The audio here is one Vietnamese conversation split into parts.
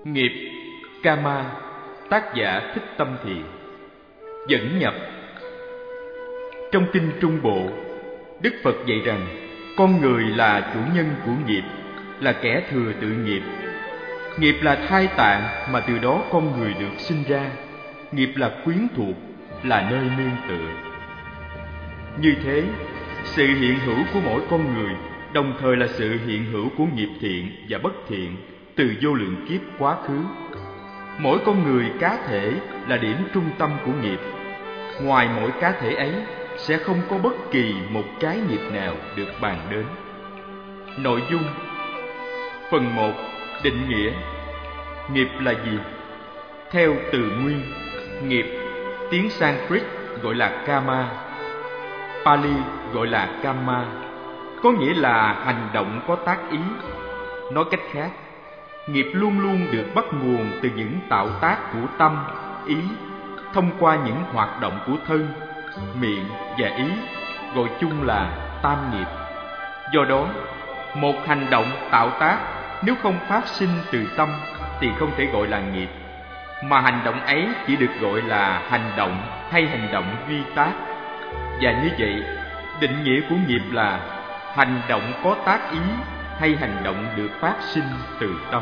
Nghiệp Kama, tác giả Thích Tâm Thiện. Dẫn nhập. Trong kinh Trung Bộ, Đức Phật dạy rằng con người là chủ nhân của nghiệp, là kẻ thừa tự nghiệp. Nghiệp là thai tạng mà từ đó con người được sinh ra. Nghiệp là quyến thuộc, là nơi nương tựa. Như thế, sự hiện hữu của mỗi con người đồng thời là sự hiện hữu của nghiệp thiện và bất thiện từ vô lượng kiếp quá khứ. Mỗi con người cá thể là điểm trung tâm của nghiệp. Ngoài mỗi cá thể ấy sẽ không có bất kỳ một cái nghiệp nào được bàn đến. Nội dung phần 1. Định nghĩa. Nghiệp là gì? Theo từ nguyên, nghiệp tiếng Sanskrit gọi là Kama, Pali gọi là Kamma, có nghĩa là hành động có tác ý. Nói cách khác, nghiệp luôn luôn được bắt nguồn từ những tạo tác của tâm, ý, thông qua những hoạt động của thân, miệng và ý, gọi chung là tam nghiệp. Do đó, một hành động tạo tác nếu không phát sinh từ tâm thì không thể gọi là nghiệp, mà hành động ấy chỉ được gọi là hành động hay hành động duy tác. Và như vậy, định nghĩa của nghiệp là hành động có tác ý hay hành động được phát sinh từ tâm.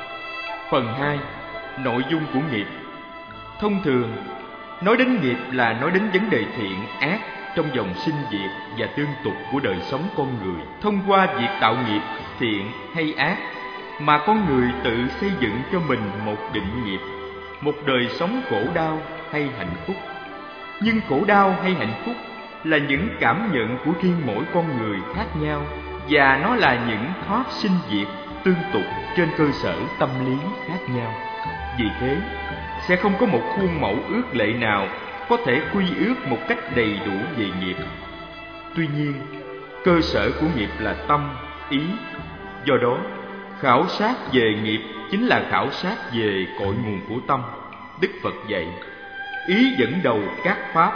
Phần 2. Nội dung của nghiệp. Thông thường, nói đến nghiệp là nói đến vấn đề thiện, ác trong dòng sinh diệt và tương tục của đời sống con người, thông qua việc tạo nghiệp thiện hay ác mà con người tự xây dựng cho mình một định nghiệp, một đời sống khổ đau hay hạnh phúc. Nhưng khổ đau hay hạnh phúc là những cảm nhận của riêng mỗi con người khác nhau, và nó là những thoát sinh diệt tương tục trên cơ sở tâm lý khác nhau. Vì thế, sẽ không có một khuôn mẫu ước lệ nào có thể quy ước một cách đầy đủ về nghiệp. Tuy nhiên, cơ sở của nghiệp là tâm, ý. Do đó, khảo sát về nghiệp chính là khảo sát về cội nguồn của tâm. Đức Phật dạy, ý dẫn đầu các pháp,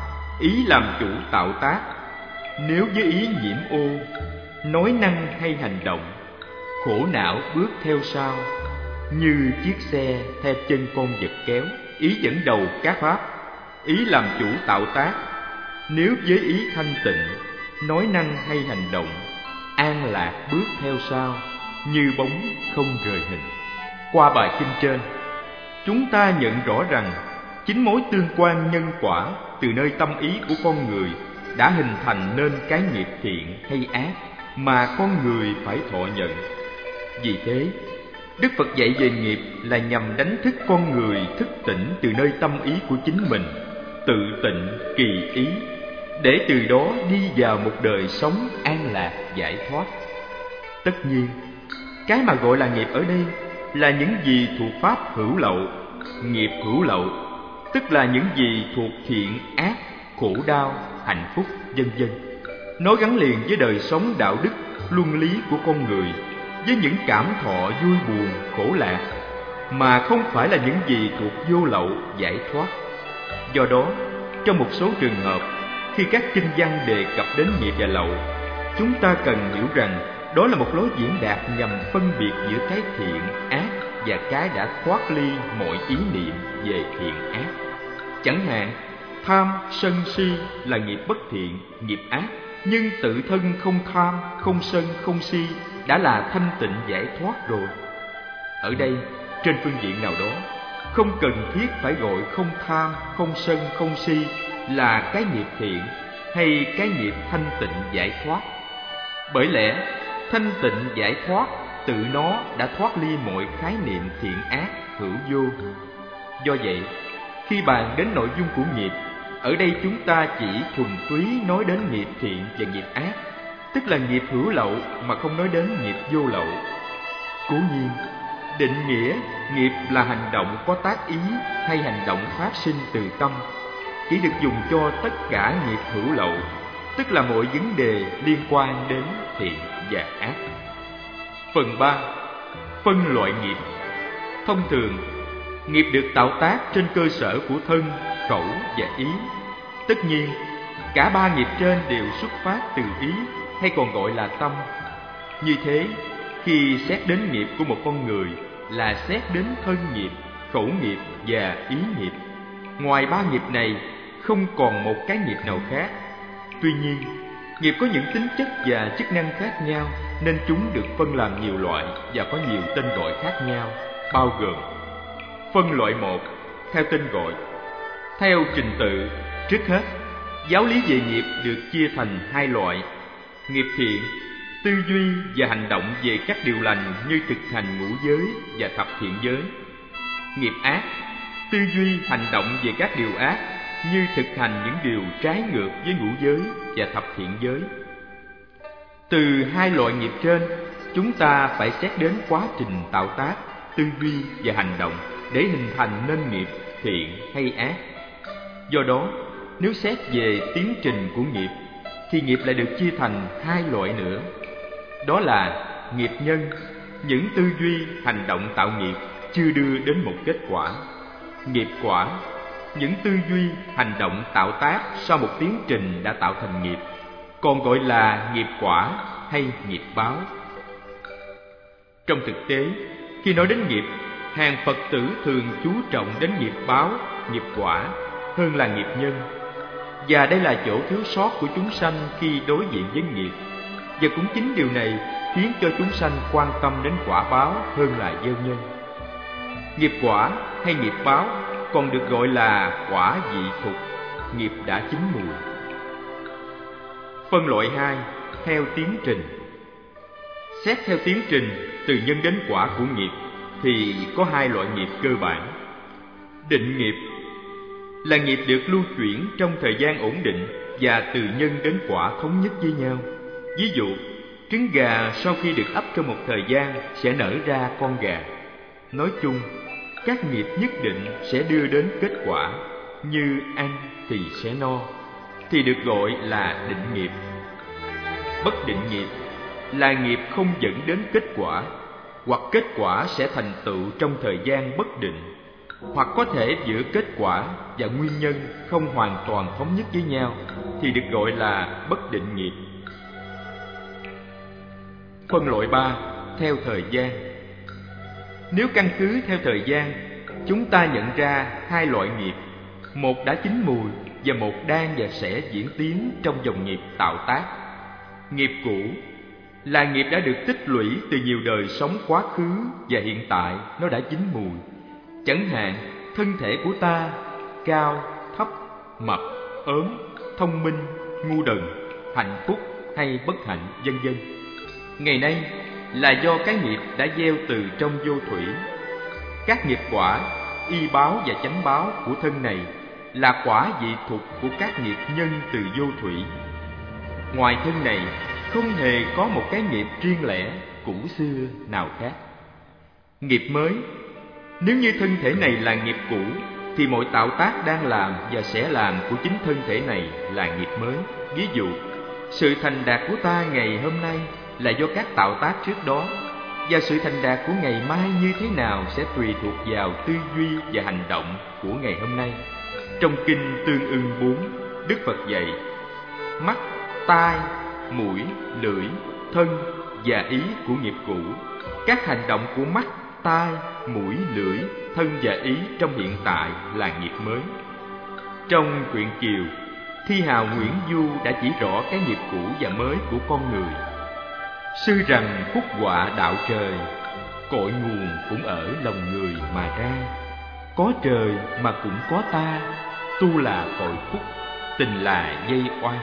ý làm chủ tạo tác. Nếu với ý nhiễm ô, nói năng hay hành động, khổ não bước theo sau, như chiếc xe theo chân con vật kéo. Ý dẫn đầu các pháp, ý làm chủ tạo tác. Nếu với ý thanh tịnh, nói năng hay hành động, an lạc bước theo sau, như bóng không rời hình. Qua bài kinh trên, chúng ta nhận rõ rằng chính mối tương quan nhân quả từ nơi tâm ý của con người đã hình thành nên cái nghiệp thiện hay ác mà con người phải thọ nhận. Vì thế, Đức Phật dạy về nghiệp là nhằm đánh thức con người thức tỉnh từ nơi tâm ý của chính mình, tự tịnh kỳ ý, để từ đó đi vào một đời sống an lạc giải thoát. Tất nhiên, cái mà gọi là nghiệp ở đây là những gì thuộc pháp hữu lậu, nghiệp hữu lậu, tức là những gì thuộc thiện, ác, khổ đau, hạnh phúc, vân vân. Nó gắn liền với đời sống đạo đức, luân lý của con người, với những cảm thọ vui buồn, khổ lạc, mà không phải là những gì thuộc vô lậu, giải thoát. Do đó, trong một số trường hợp, khi các kinh văn đề cập đến nghiệp và lậu, chúng ta cần hiểu rằng đó là một lối diễn đạt nhằm phân biệt giữa cái thiện, ác và cái đã thoát ly mọi ý niệm về thiện, ác. Chẳng hạn, tham, sân, si là nghiệp bất thiện, nghiệp ác, nhưng tự thân không tham, không sân, không si đã là thanh tịnh giải thoát rồi. Ở đây, trên phương diện nào đó, không cần thiết phải gọi không tham, không sân, không si là cái nghiệp thiện hay cái nghiệp thanh tịnh giải thoát. Bởi lẽ, thanh tịnh giải thoát tự nó đã thoát ly mọi khái niệm thiện ác, hữu vô. Do vậy, khi bàn đến nội dung của nghiệp, ở đây chúng ta chỉ thuần túy nói đến nghiệp thiện và nghiệp ác, tức là nghiệp hữu lậu mà không nói đến nghiệp vô lậu. Cố nhiên, định nghĩa nghiệp là hành động có tác ý hay hành động phát sinh từ tâm chỉ được dùng cho tất cả nghiệp hữu lậu, tức là mọi vấn đề liên quan đến thiện và ác. Phần 3. Phân loại nghiệp. Thông thường, nghiệp được tạo tác trên cơ sở của thân, khẩu và ý. Tất nhiên, cả ba nghiệp trên đều xuất phát từ ý, hay còn gọi là tâm. Như thế, khi xét đến nghiệp của một con người là xét đến thân nghiệp, khẩu nghiệp và ý nghiệp. Ngoài ba nghiệp này, không còn một cái nghiệp nào khác. Tuy nhiên, nghiệp có những tính chất và chức năng khác nhau, nên chúng được phân làm nhiều loại và có nhiều tên gọi khác nhau, bao gồm: phân loại 1, theo tên gọi. Theo trình tự, trước hết, giáo lý về nghiệp được chia thành hai loại: nghiệp thiện, tư duy và hành động về các điều lành như thực hành ngũ giới và thập thiện giới; nghiệp ác, tư duy hành động về các điều ác như thực hành những điều trái ngược với ngũ giới và thập thiện giới. Từ hai loại nghiệp trên, chúng ta phải xét đến quá trình tạo tác, tư duy và hành động để hình thành nên nghiệp thiện hay ác. Do đó, nếu xét về tiến trình của nghiệp, thì nghiệp lại được chia thành hai loại nữa. Đó là nghiệp nhân, những tư duy, hành động tạo nghiệp chưa đưa đến một kết quả; nghiệp quả, những tư duy, hành động tạo tác sau một tiến trình đã tạo thành nghiệp, còn gọi là nghiệp quả hay nghiệp báo. Trong thực tế, khi nói đến nghiệp, hàng Phật tử thường chú trọng đến nghiệp báo, nghiệp quả hơn là nghiệp nhân. Và đây là chỗ thiếu sót của chúng sanh khi đối diện với nghiệp. Và cũng chính điều này khiến cho chúng sanh quan tâm đến quả báo hơn là gieo nhân. Nghiệp quả hay nghiệp báo còn được gọi là quả vị thục, nghiệp đã chín mùi. Phân loại 2, theo tiến trình. Xét theo tiến trình từ nhân đến quả của nghiệp thì có hai loại nghiệp cơ bản. Định nghiệp là nghiệp được lưu chuyển trong thời gian ổn định và từ nhân đến quả thống nhất với nhau. Ví dụ, trứng gà sau khi được ấp trong một thời gian sẽ nở ra con gà. Nói chung, các nghiệp nhất định sẽ đưa đến kết quả, như ăn thì sẽ no, thì được gọi là định nghiệp. Bất định nghiệp là nghiệp không dẫn đến kết quả, hoặc kết quả sẽ thành tựu trong thời gian bất định, hoặc có thể giữa kết quả và nguyên nhân không hoàn toàn thống nhất với nhau, thì được gọi là bất định nghiệp. Phân loại 3, theo thời gian. Nếu căn cứ theo thời gian, chúng ta nhận ra hai loại nghiệp, một đã chín mùi và một đang và sẽ diễn tiến trong dòng nghiệp tạo tác. Nghiệp cũ là nghiệp đã được tích lũy từ nhiều đời sống quá khứ và hiện tại nó đã chín mùi. Chẳng hạn, thân thể của ta cao, thấp, mập, ốm, thông minh, ngu đần, hạnh phúc hay bất hạnh, vân vân. Ngày nay là do cái nghiệp đã gieo từ trong vô thủy. Các nghiệp quả, y báo và chánh báo của thân này là quả vị thục của các nghiệp nhân từ vô thủy. Ngoài thân này, không hề có một cái nghiệp riêng lẻ, cũ xưa nào khác. Nghiệp mới, nếu như thân thể này là nghiệp cũ, thì mọi tạo tác đang làm và sẽ làm của chính thân thể này là nghiệp mới. Ví dụ, sự thành đạt của ta ngày hôm nay là do các tạo tác trước đó, và sự thành đạt của ngày mai như thế nào sẽ tùy thuộc vào tư duy và hành động của ngày hôm nay. Trong kinh Tương Ưng 4, Đức Phật dạy: mắt, tai, mũi, lưỡi, thân và ý của nghiệp cũ. Các hành động của mắt, tai, mũi, lưỡi, thân và ý trong hiện tại là nghiệp mới. Trong truyện Kiều, thi hào Nguyễn Du đã chỉ rõ cái nghiệp cũ và mới của con người. Sư rằng phúc họa đạo trời, cội nguồn cũng ở lòng người mà ra. Có trời mà cũng có ta, tu là tội phúc, tình là dây oan.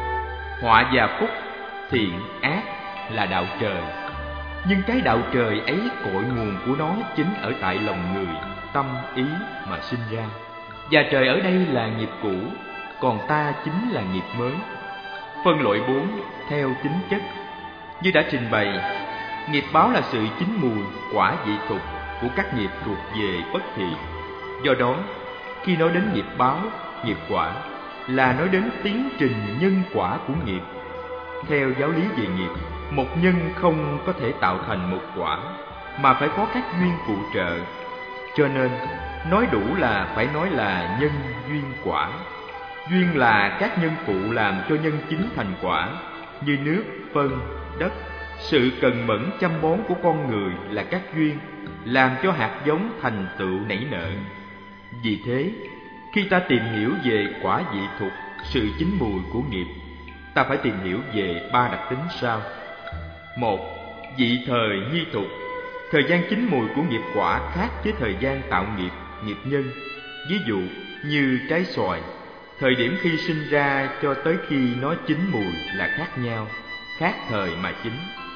Họa và phúc, thiện, ác là đạo trời. Nhưng cái đạo trời ấy cội nguồn của nó chính ở tại lòng người, tâm, ý mà sinh ra. Và trời ở đây là nghiệp cũ, còn ta chính là nghiệp mới. Phân loại 4, theo tính chất. Như đã trình bày, nghiệp báo là sự chín mùi, quả vị thục của các nghiệp thuộc về bất thiện. Do đó, khi nói đến nghiệp báo, nghiệp quả là nói đến tiến trình nhân quả của nghiệp. Theo giáo lý về nghiệp, một nhân không có thể tạo thành một quả, mà phải có các duyên phụ trợ. Cho nên, nói đủ là phải nói là nhân duyên quả. Duyên là các nhân phụ làm cho nhân chính thành quả, như nước, phân, đất. Sự cần mẫn chăm bón của con người là các duyên, làm cho hạt giống thành tựu nảy nở. Vì thế, khi ta tìm hiểu về quả vị thuộc, sự chín mùi của nghiệp, ta phải tìm hiểu về 3 đặc tính sau. 1. Vị thời nhi thuộc. Thời gian chín mùi của nghiệp quả khác với thời gian tạo nghiệp, nghiệp nhân. Ví dụ như trái xoài, thời điểm khi sinh ra cho tới khi nó chín mùi là khác nhau, khác thời mà chín.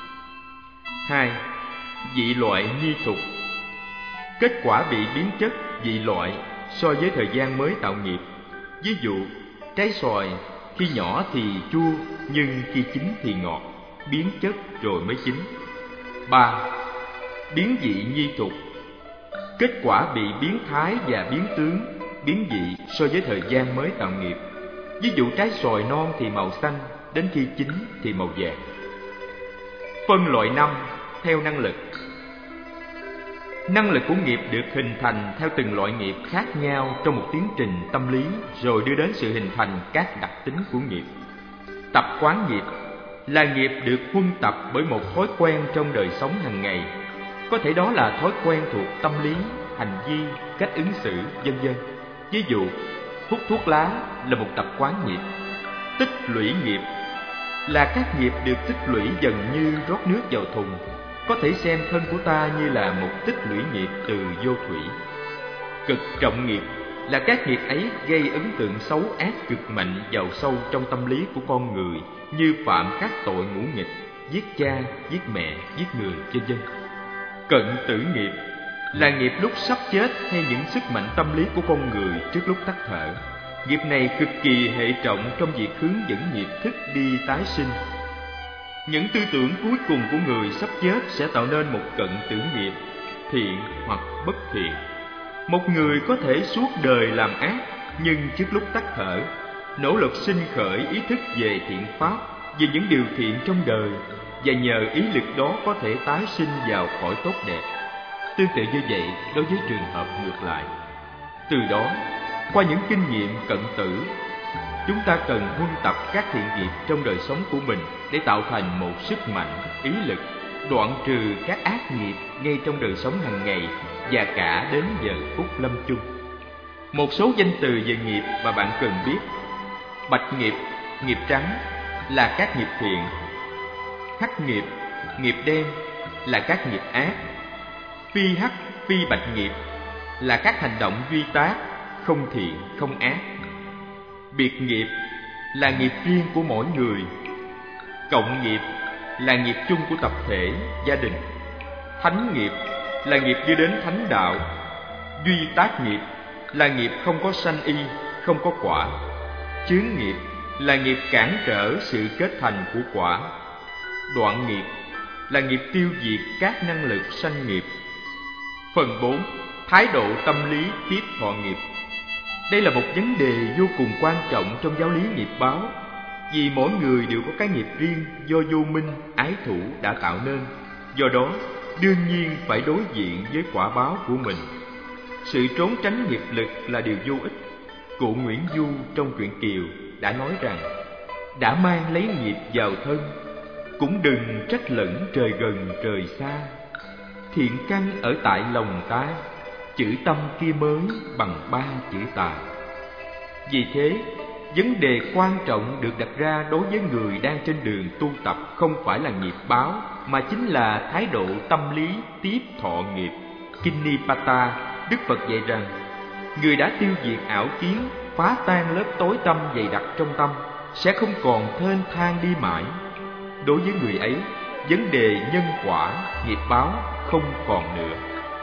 2. Vị loại nhi thuộc. Kết quả bị biến chất, vị loại so với thời gian mới tạo nghiệp. Ví dụ, trái xoài khi nhỏ thì chua, nhưng khi chín thì ngọt, biến chất rồi mới chín. 3. Biến vị nhi thuộc. Kết quả bị biến thái và biến tướng, biến vị so với thời gian mới tạo nghiệp. Ví dụ trái xoài non thì màu xanh, đến khi chín thì màu vàng. Phân loại 5 theo năng lực. Năng lực của nghiệp được hình thành theo từng loại nghiệp khác nhau trong một tiến trình tâm lý, rồi đưa đến sự hình thành các đặc tính của nghiệp. Tập quán nghiệp là nghiệp được huân tập bởi một thói quen trong đời sống hàng ngày. Có thể đó là thói quen thuộc tâm lý, hành vi, cách ứng xử, vân vân. Ví dụ, hút thuốc lá là một tập quán nghiệp. Tích lũy nghiệp là các nghiệp được tích lũy dần như rót nước vào thùng. Có thể xem thân của ta như là một tích lũy nghiệp từ vô thủy. Cực trọng nghiệp là các nghiệp ấy gây ấn tượng xấu ác cực mạnh vào sâu trong tâm lý của con người, như phạm các tội ngũ nghịch, giết cha, giết mẹ, giết người, vân vân. Cận tử nghiệp là nghiệp lúc sắp chết hay những sức mạnh tâm lý của con người trước lúc tắt thở. Nghiệp này cực kỳ hệ trọng trong việc hướng dẫn nghiệp thức đi tái sinh. Những tư tưởng cuối cùng của người sắp chết sẽ tạo nên một cận tử nghiệp, thiện hoặc bất thiện. Một người có thể suốt đời làm ác, nhưng trước lúc tắt thở, nỗ lực sinh khởi ý thức về thiện pháp, về những điều thiện trong đời, và nhờ ý lực đó có thể tái sinh vào cõi tốt đẹp. Tương tự như vậy đối với trường hợp ngược lại. Từ đó, qua những kinh nghiệm cận tử, chúng ta cần huân tập các thiện nghiệp trong đời sống của mình để tạo thành một sức mạnh, ý lực, đoạn trừ các ác nghiệp ngay trong đời sống hàng ngày và cả đến giờ phút lâm chung. Một số danh từ về nghiệp mà bạn cần biết: bạch nghiệp, nghiệp trắng là các nghiệp thiện; hắc nghiệp, nghiệp đen là các nghiệp ác; phi hắc, phi bạch nghiệp là các hành động duy tác, không thiện, không ác; biệt nghiệp là nghiệp riêng của mỗi người; cộng nghiệp là nghiệp chung của tập thể, gia đình; thánh nghiệp là nghiệp đưa đến thánh đạo; duy tác nghiệp là nghiệp không có sanh y, không có quả; chướng nghiệp là nghiệp cản trở sự kết thành của quả; đoạn nghiệp là nghiệp tiêu diệt các năng lực sanh nghiệp. Phần 4. Thái độ tâm lý tiếp thọ nghiệp. Đây là một vấn đề vô cùng quan trọng trong giáo lý nghiệp báo, vì mỗi người đều có cái nghiệp riêng do vô minh, ái thủ đã tạo nên. Do đó, đương nhiên phải đối diện với quả báo của mình. Sự trốn tránh nghiệp lực là điều vô ích. Cụ Nguyễn Du trong truyện Kiều đã nói rằng: đã mang lấy nghiệp vào thân, cũng đừng trách lẫn trời gần trời xa. Thiện căn ở tại lòng ta, chữ tâm kia mới bằng 3 chữ tà. Vì thế, vấn đề quan trọng được đặt ra đối với người đang trên đường tu tập không phải là nghiệp báo, mà chính là thái độ tâm lý tiếp thọ nghiệp. Kinh Nipata, Đức Phật dạy rằng, người đã tiêu diệt ảo kiến, phá tan lớp tối tăm dày đặc trong tâm, sẽ không còn thênh thang đi mãi. Đối với người ấy, vấn đề nhân quả, nghiệp báo không còn nữa.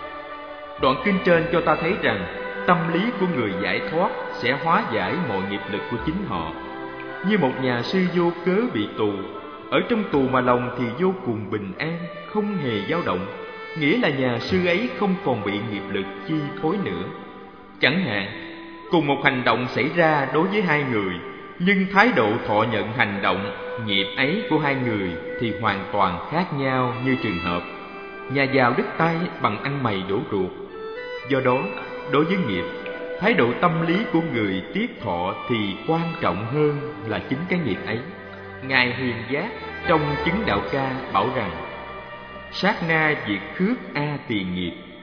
Đoạn kinh trên cho ta thấy rằng tâm lý của người giải thoát sẽ hóa giải mọi nghiệp lực của chính họ. Như một nhà sư vô cớ bị tù, ở trong tù mà lòng thì vô cùng bình an, không hề dao động, nghĩa là nhà sư ấy không còn bị nghiệp lực chi phối nữa. Chẳng hạn, cùng một hành động xảy ra đối với hai người, nhưng thái độ thọ nhận hành động, nghiệp ấy của hai người thì hoàn toàn khác nhau. Như trường hợp nhà giàu đứt tay bằng ăn mày đổ ruột. Do đó, đối với nghiệp, thái độ tâm lý của người tiếp thọ thì quan trọng hơn là chính cái nghiệp ấy. Ngài Huyền Giác trong Chứng Đạo Ca bảo rằng: sát na diệt khước a tỳ nghiệp,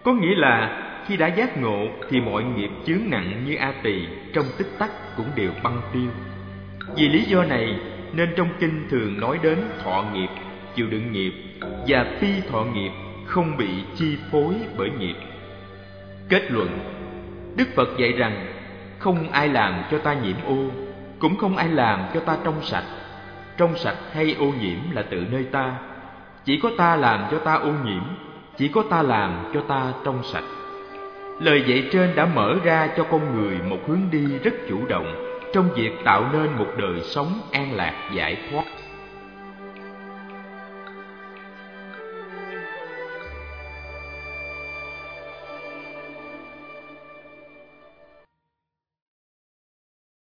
Có nghĩa là khi đã giác ngộ thì mọi nghiệp chướng nặng như A Tỳ trong tích tắc cũng đều băng tiêu. Vì lý do này nên trong kinh thường nói đến thọ nghiệp, chịu đựng nghiệp và phi thọ nghiệp không bị chi phối bởi nghiệp. Kết luận, Đức Phật dạy rằng không ai làm cho ta nhiễm ô, cũng không ai làm cho ta trong sạch. Trong sạch hay ô nhiễm là tự nơi ta. Chỉ có ta làm cho ta ô nhiễm, chỉ có ta làm cho ta trong sạch. Lời dạy trên đã mở ra cho con người một hướng đi rất chủ động trong việc tạo nên một đời sống an lạc giải thoát.